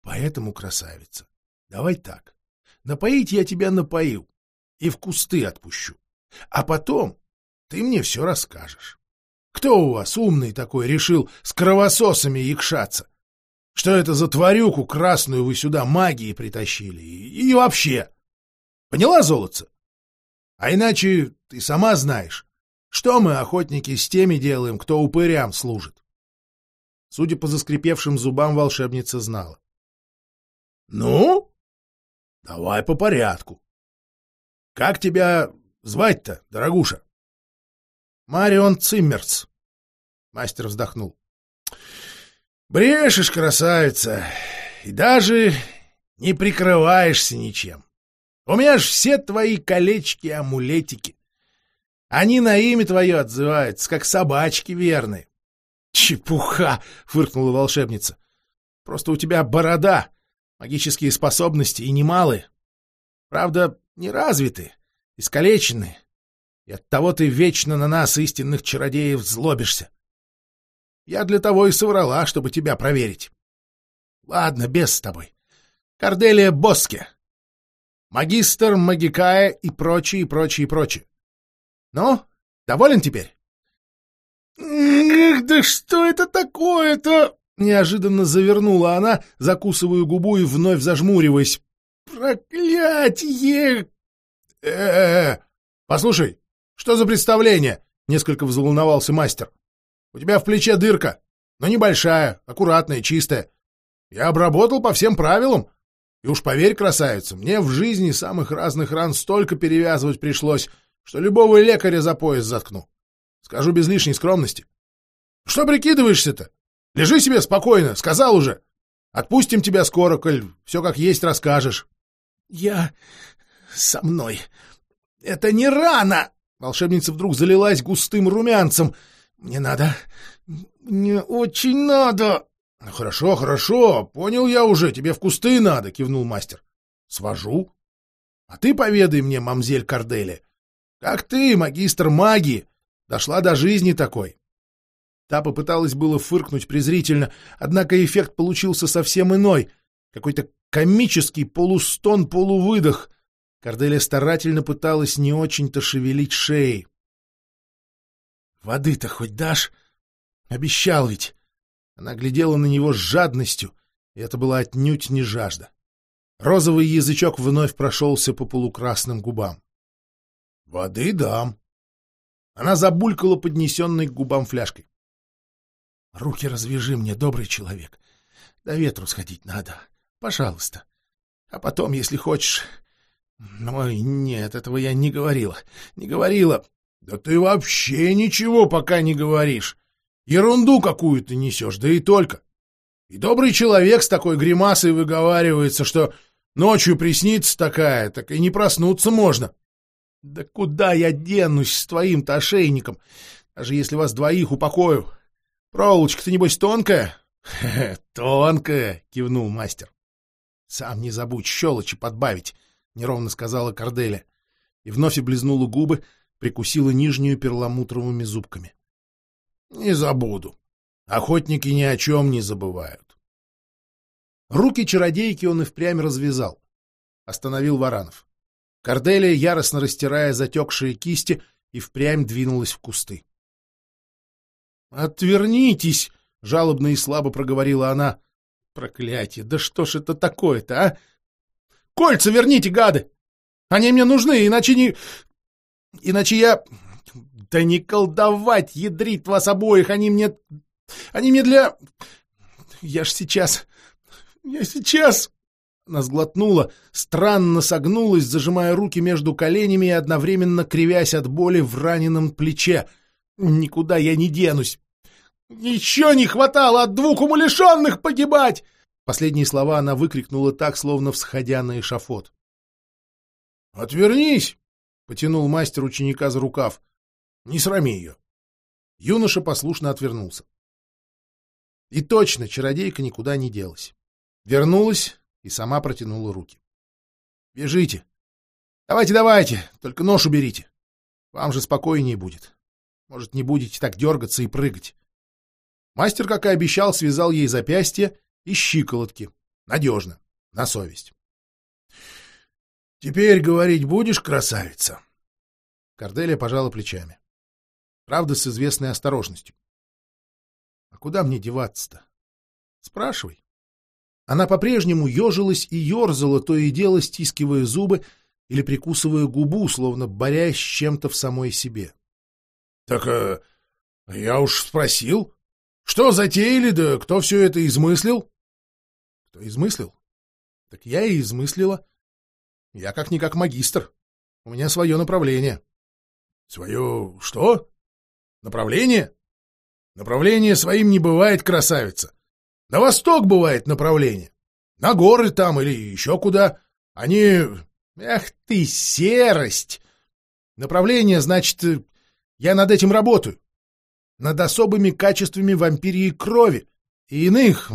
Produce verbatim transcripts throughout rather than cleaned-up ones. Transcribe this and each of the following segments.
Поэтому, красавица, давай так. Напоить я тебя напою и в кусты отпущу. А потом ты мне все расскажешь. Кто у вас умный такой решил с кровососами якшаться? Что это за тварюку красную вы сюда магией притащили? И, и вообще. Поняла, золотце? А иначе ты сама знаешь, что мы, охотники, с теми делаем, кто упырям служит. Судя по заскрипевшим зубам, волшебница знала. Ну, давай по порядку. Как тебя звать-то, дорогуша? Марион Циммерц. Мастер вздохнул. Брешешь, красавица, и даже не прикрываешься ничем. У меня ж все твои колечки-амулетики. Они на имя твое отзываются, как собачки верные. Чепуха, фыркнула волшебница. Просто у тебя борода, магические способности и немалые. Правда, неразвитые, искалеченные. И оттого ты вечно на нас, истинных чародеев, злобишься. Я для того и соврала, чтобы тебя проверить. Ладно, без с тобой. Корделия Боске. Магистр, Магикая и прочее, и прочее, и прочее. Ну, доволен теперь? Эх, да что это такое-то? Неожиданно завернула она, закусывая губу и вновь зажмуриваясь. Проклятье! Э-э-э! Послушай, что за представление? Несколько взволновался мастер. У тебя в плече дырка, но небольшая, аккуратная, чистая. Я обработал по всем правилам. И уж поверь, красавица, мне в жизни самых разных ран столько перевязывать пришлось, что любого лекаря за пояс заткну. Скажу без лишней скромности. Что прикидываешься-то? Лежи себе спокойно, сказал уже. Отпустим тебя скоро, коль все как есть расскажешь. Я со мной. Это не рана! Волшебница вдруг залилась густым румянцем. Мне надо. Мне очень надо. Ну, хорошо, хорошо, понял я уже, тебе в кусты надо, кивнул мастер. Свожу. А ты поведай мне, мамзель Корделия, как ты, магистр магии, дошла до жизни такой? Та попыталась было фыркнуть презрительно, однако эффект получился совсем иной, какой-то комический полустон-полувыдох. Корделия старательно пыталась не очень-то шевелить шеей. «Воды-то хоть дашь? Обещал ведь!» Она глядела на него с жадностью, и это была отнюдь не жажда. Розовый язычок вновь прошелся по полукрасным губам. «Воды дам». Она забулькала поднесенной к губам фляжкой. «Руки развяжи мне, добрый человек. До ветру сходить надо. Пожалуйста. А потом, если хочешь... Ой, нет, этого я не говорила. Не говорила. Да ты вообще ничего пока не говоришь. Ерунду какую-то несешь, да и только. И добрый человек с такой гримасой выговаривается, что ночью приснится такая, так и не проснуться можно. Да куда я денусь с твоим-то ошейником, даже если вас двоих упокою? Проволочка-то, небось, тонкая? — Тонкая, — кивнул мастер. — Сам не забудь щелочи подбавить, — неровно сказала Корделия, и вновь облизнула губы, прикусила нижнюю перламутровыми зубками. — Не забуду. Охотники ни о чем не забывают. Руки чародейки он и впрямь развязал. Остановил Варанов. Корделия, яростно растирая затекшие кисти, и впрямь двинулась в кусты. «Отвернитесь!» — жалобно и слабо проговорила она. «Проклятие! Да что ж это такое-то, а? Кольца верните, гады! Они мне нужны, иначе не... Иначе я... Да не колдовать, ядрит вас обоих! Они мне... Они мне для... Я ж сейчас... Я сейчас...» Она сглотнула, странно согнулась, зажимая руки между коленями и одновременно кривясь от боли в раненом плече. «Никуда я не денусь! Еще не хватало от двух умалишенных погибать!» Последние слова она выкрикнула так, словно всходя на эшафот. «Отвернись!» — потянул мастер ученика за рукав. «Не срами ее!» Юноша послушно отвернулся. И точно, чародейка никуда не делась. Вернулась и сама протянула руки. «Бежите! Давайте, давайте! Только нож уберите! Вам же спокойнее будет. Может, не будете так дергаться и прыгать». Мастер, как и обещал, связал ей запястья и щиколотки, Надежно, на совесть. «Теперь говорить будешь, красавица?» Корделия пожала плечами. Правда, с известной осторожностью. «А куда мне деваться-то? Спрашивай». Она по-прежнему ежилась и ерзала, то и дело стискивая зубы или прикусывая губу, словно борясь с чем-то в самой себе. — Так э, я уж спросил. Что затеяли, да кто все это измыслил? — Кто измыслил? — Так я и измыслила. Я как-никак магистр. У меня свое направление. — Свое что? Направление? Направление своим не бывает, красавица. На восток бывает направление. На горы там или еще куда. Они... Эх ты, серость! Направление, значит, я над этим работаю. Над особыми качествами вампирьей крови и иных...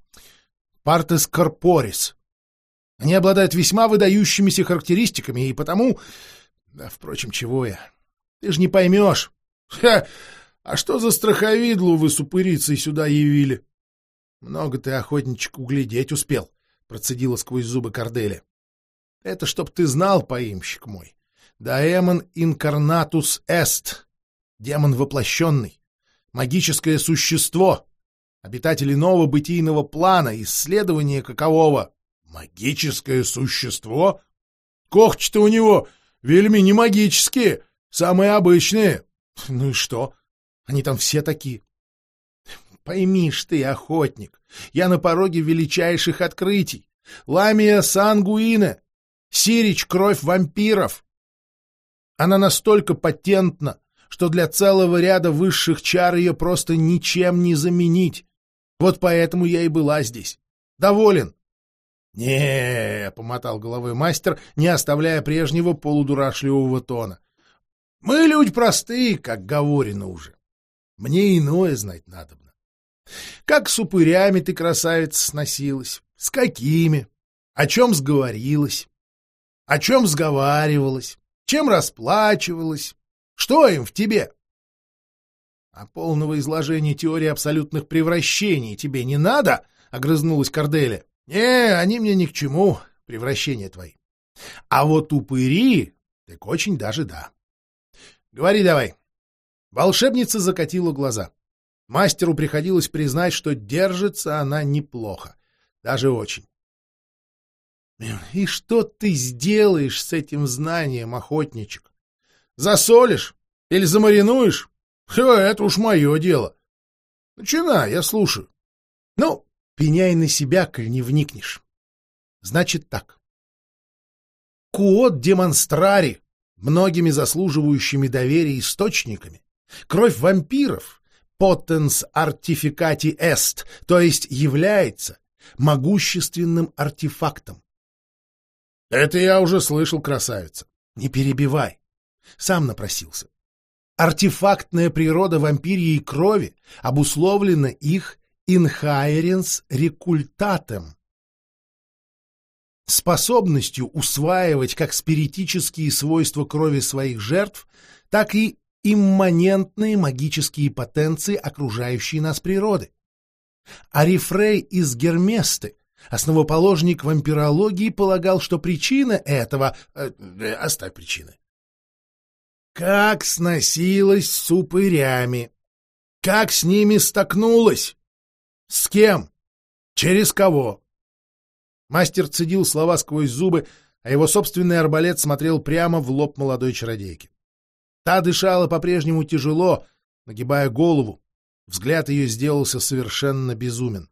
Партес корпорис. Они обладают весьма выдающимися характеристиками, и потому... Да, впрочем, чего я? Ты же не поймешь. Ха! А что за страховидлу вы с упырицей сюда явили? Много ты, охотничек, углядеть успел, — процедила сквозь зубы Корделия. Это чтоб ты знал, поимщик мой. Даэмон инкарнатус эст. Демон воплощенный. Магическое существо. Обитатель иного бытийного плана, исследование какового. Магическое существо? Когти-то у него вельми не магические, самые обычные. Ну и что? Они там все такие. Пойми ж ты, охотник, я на пороге величайших открытий. Ламия сангуина, сирич кровь вампиров. Она настолько патентна, что для целого ряда высших чар ее просто ничем не заменить. Вот поэтому я и была здесь. Доволен? — Не, — помотал головой мастер, не оставляя прежнего полудурашливого тона. — Мы люди простые, как говорено уже. Мне иное знать надобно. Как с упырями ты, красавица, сносилась? С какими? О чем сговорилась? О чем сговаривалась? Чем расплачивалась? Что им в тебе? А полного изложения теории абсолютных превращений тебе не надо? — огрызнулась Корделия. — Не, они мне ни к чему, превращения твои. А вот упыри, так очень даже да. Говори давай. Волшебница закатила глаза. Мастеру приходилось признать, что держится она неплохо, даже очень. — И что ты сделаешь с этим знанием, охотничек? Засолишь или замаринуешь? Ха, это уж мое дело. Начинай, я слушаю. Ну, пеняй на себя, коль не вникнешь. Значит так. Куот демонстрари, многими заслуживающими доверия источниками, кровь вампиров, потенс артификати эст, то есть является могущественным артефактом. Это я уже слышал, красавица. Не перебивай. Сам напросился. Артефактная природа вампирьей крови обусловлена их инхаеренс рекультатем, способностью усваивать как спиритические свойства крови своих жертв, так и имманентные магические потенции окружающей нас природы. Арифрей из Герместы, основоположник вампирологии, полагал, что причина этого... Э, э, оставь причины. Как сносилась с упырями? Как с ними столкнулась? С кем? Через кого? Мастер цедил слова сквозь зубы, а его собственный арбалет смотрел прямо в лоб молодой чародейки. Та дышала по-прежнему тяжело, нагибая голову. Взгляд ее сделался совершенно безумен.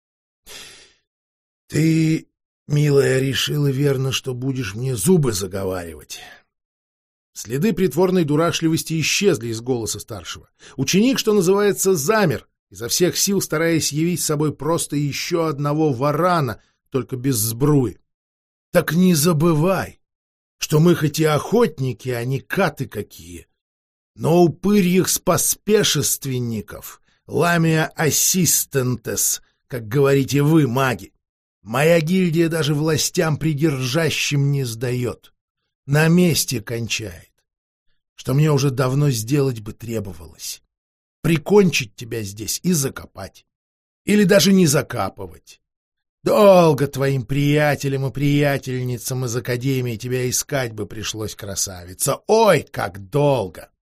— Ты, милая, решила верно, что будешь мне зубы заговаривать. Следы притворной дурашливости исчезли из голоса старшего. Ученик, что называется, замер, изо всех сил стараясь явить собой просто еще одного варана, только без сбруи. — Так не забывай, что мы хоть и охотники, а не каты какие, но упырьих споспешественников, ламия ассистентес, как говорите вы, маги. Моя гильдия даже властям придержащим не сдает. На месте кончает. Что мне уже давно сделать бы требовалось. Прикончить тебя здесь и закопать. Или даже не закапывать. Долго твоим приятелям и приятельницам из академии тебя искать бы пришлось, красавица. Ой, как долго!